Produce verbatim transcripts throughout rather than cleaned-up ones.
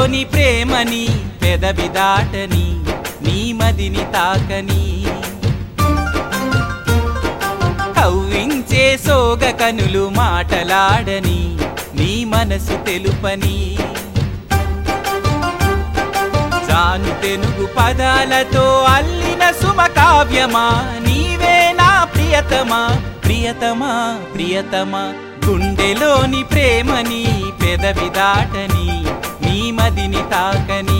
గుండెలోని ప్రేమని పెదవి దాటని నీ మదిని తాకని కవ్వించే సోగ కనులు మాటలాడని నీ మనసు తెలుపని జాను తెనుగు పదాలతో అల్లిన సుమకావ్యమా నీవే నా ప్రియతమా ప్రియతమా ప్రియతమా గుండెలోని ప్రేమని పెదవి దాటని నీ మదిని తాకని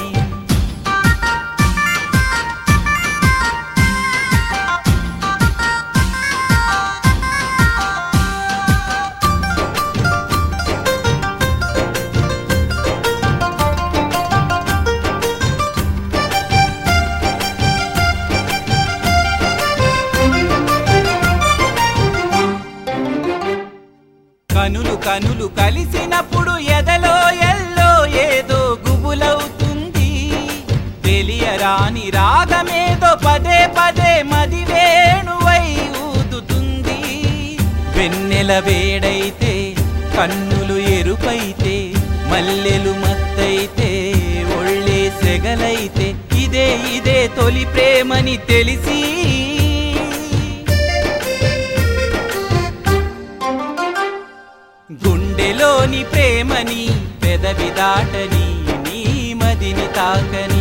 కనులు కనులు కలిసినప్పుడు ఎదలో ఎల్లో ఏదో గుబులవుతుంది తెలియరాని రాగమేదో పదే పదే మది వేణువై ఊదుతుంది వెన్నెల వేడైతే కన్నులు ఎరుపైతే మల్లెలు మత్తైతే ఒళ్ళే సెగలైతే ఇదే ఇదే తొలి ప్రేమని తెలిసి గుండెలోని ప్రేమని పెదవి దాటని నీ మదిని తాకని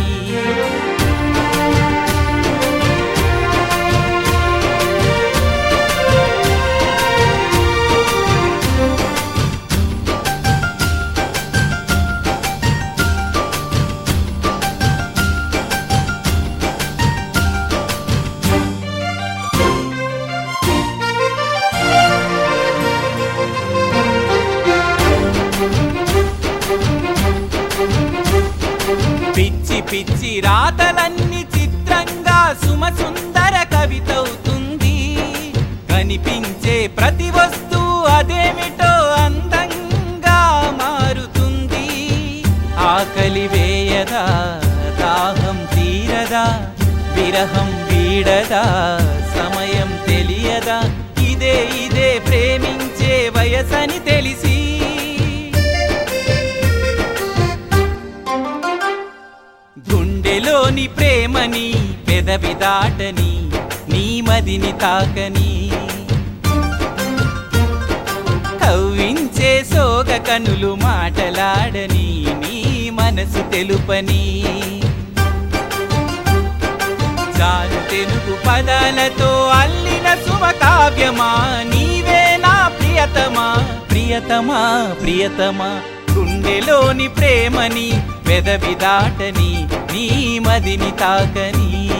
పిచ్చి పిచ్చి రాతలన్నీ చిత్రంగా సుమసుందర కవితవుతుంది కనిపించే ప్రతి వస్తువు అదేమిటో అందంగా మారుతుంది ఆకలి వేయదా దాహం తీరదా విరహం వీడదా సమయం తెలియదా ఇదే ఇదే ప్రేమించే వయసని తెలిసి గుండెలోని ప్రేమని పెదవి దాటని నీ మదిని తాకని కవ్వించే సోగ కనులు మాటలాడని నీ మనసు తెలుపని జాను తెనుగు పదాలతో అల్లిన సుమకావ్యమా నీవే నా ప్రియతమా ప్రియతమా ప్రియతమా గుండెలోని ప్రేమని పెదవి దాటని నీ మదిని తాకని